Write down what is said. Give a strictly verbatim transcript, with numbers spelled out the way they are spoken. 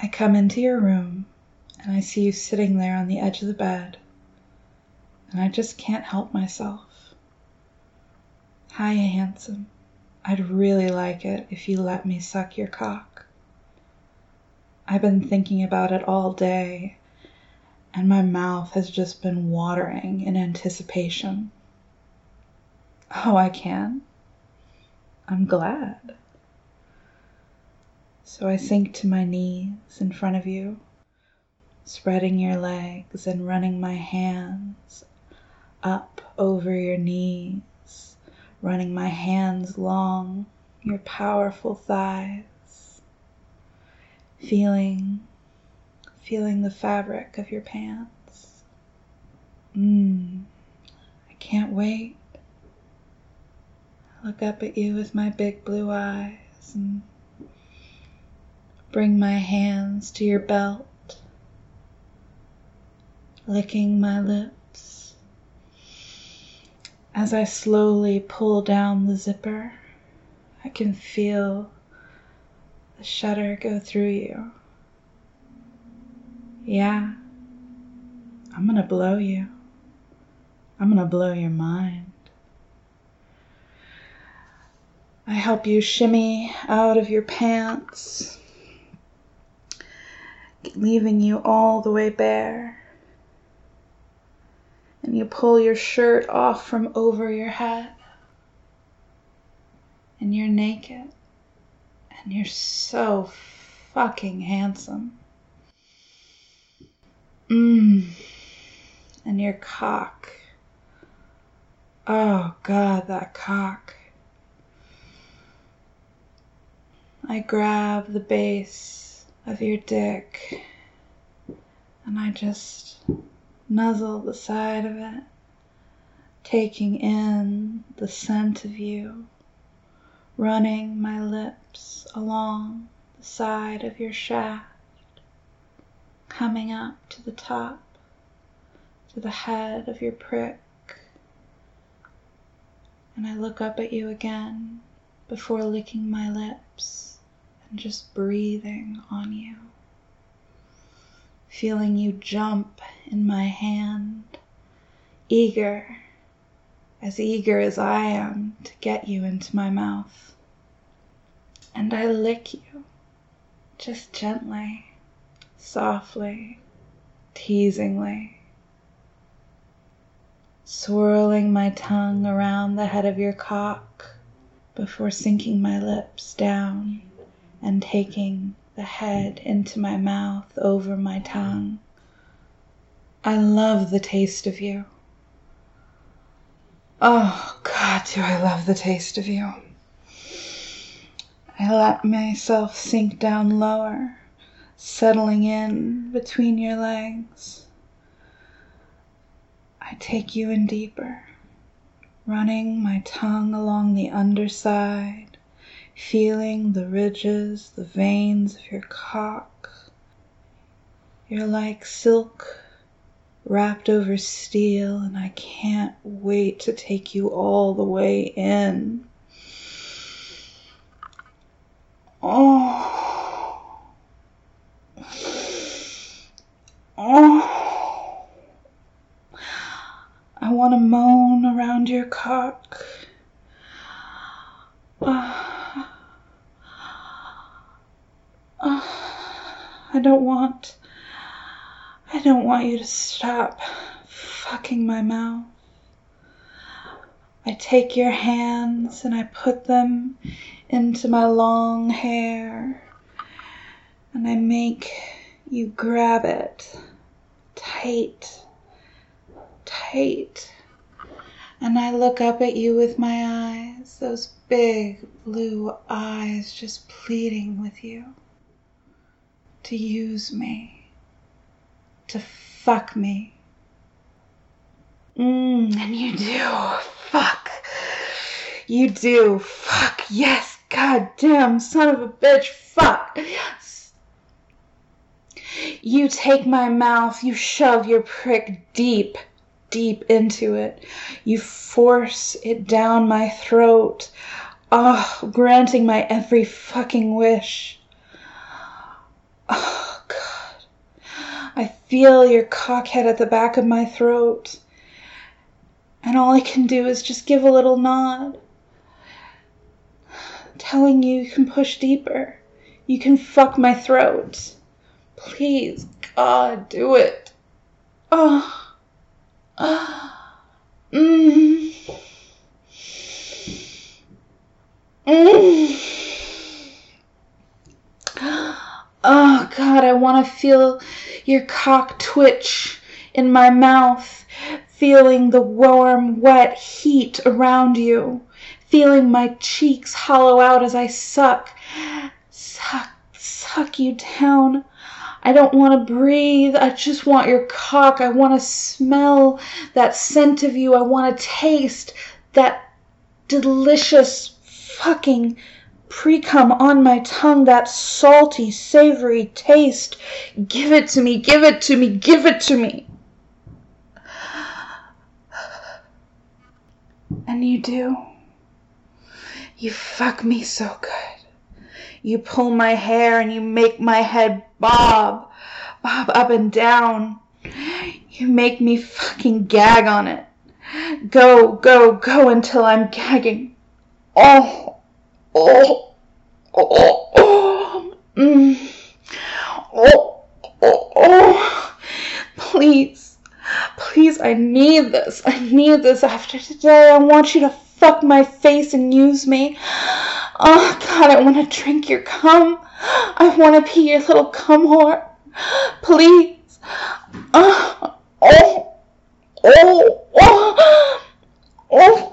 I come into your room and I see you sitting there on the edge of the bed, and I just can't help myself. Hiya, handsome. I'd really like it if you let me suck your cock. I've been thinking about it all day, and my mouth has just been watering in anticipation. Oh, I can? I'm glad. So I sink to my knees in front of you, spreading your legs and running my hands up over your knees, running my hands along your powerful thighs, feeling, feeling the fabric of your pants. Mmm, I can't wait. I look up at you with my big blue eyes and bring my hands to your belt, licking my lips. As I slowly pull down the zipper, I can feel the shudder go through you. Yeah, I'm gonna blow you. I'm gonna blow your mind. I help you shimmy out of your pants, leaving you all the way bare. And you pull your shirt off from over your head, and you're naked, and you're so fucking handsome. Mmm, and your cock. Oh God, that cock. I grab the base of your dick, and I just nuzzle the side of it, taking in the scent of you, running my lips along the side of your shaft, coming up to the top, to the head of your prick. And I look up at you again before licking my lips and just breathing on you, feeling you jump in my hand, eager, as eager as I am to get you into my mouth. And I lick you, just gently, softly, teasingly, swirling my tongue around the head of your cock before sinking my lips down and taking the head into my mouth over my tongue. I love the taste of you. Oh God, do I love the taste of you. I let myself sink down lower, settling in between your legs. I take you in deeper, running my tongue along the underside, feeling the ridges, the veins of your cock. You're like silk wrapped over steel, and I can't wait to take you all the way in. Oh. Oh. I want to moan around your cock. Uh, uh, I don't want, I don't want you to stop fucking my mouth. I take your hands and I put them into my long hair, and I make you grab it tight, tight. And I look up at you with my eyes, those big blue eyes just pleading with you to use me, to fuck me. Mmm, and you do. Fuck. You do. Fuck. Yes. Goddamn son of a bitch. Fuck. Yes. You take my mouth. You shove your prick deep, deep into it. You force it down my throat. Oh, granting my every fucking wish. Oh, I feel your cockhead at the back of my throat. And all I can do is just give a little nod, telling you you can push deeper. You can fuck my throat. Please, God, do it. Oh. Oh. Mm. Mm. Oh, God, I want to feel your cock twitch in my mouth, feeling the warm, wet heat around you, feeling my cheeks hollow out as I suck, suck, suck you down. I don't want to breathe. I just want your cock. I want to smell that scent of you. I want to taste that delicious fucking pre-cum on my tongue, that salty, savory taste. Give it to me, give it to me, give it to me. And you do. You fuck me so good. You pull my hair and you make my head bob, bob up and down. You make me fucking gag on it. Go, go, go until I'm gagging. Oh, oh, oh, oh, mm. oh, oh, oh. Please, please, I need this. I need this after today. I want you to fuck my face and use me. Oh, God, I want to drink your cum. I want to be your little cum whore. Please. Oh, oh, oh, oh, oh.